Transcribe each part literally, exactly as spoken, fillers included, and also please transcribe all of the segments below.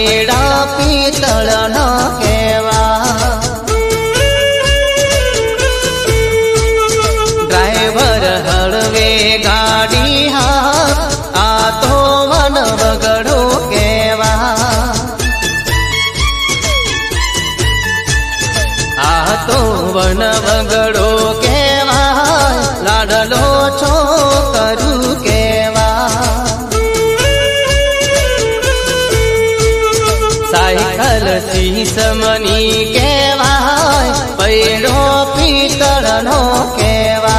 पैड़ा पीतल न केवा। ड्राइवर हळवे गाड़ी हाथ आ तो वन वगड़ो केवा। आ तो वन वगड़ो केवा लाडलो छोकरू केवा। साइकल शीशमनी केवा पैड़ो पीतल नो केवा।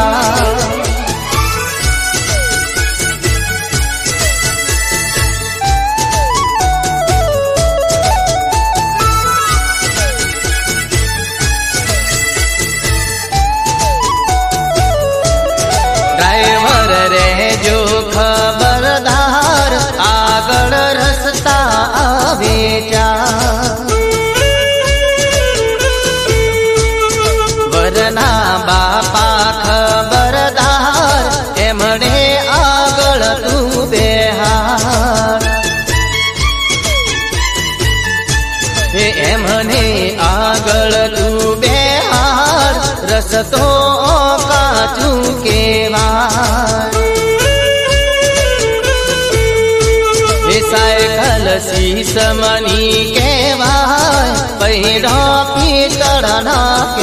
ड्राइवर रे जो खबरदार आगळ रस्ता आवे जा। वरना बापा खबरदार एमणे आगळ तू बेहार। एमणे आगळ तू बेहार रस्तो काचू केवार। साइकल शीशमनी केवाय पैड़ा पीतल न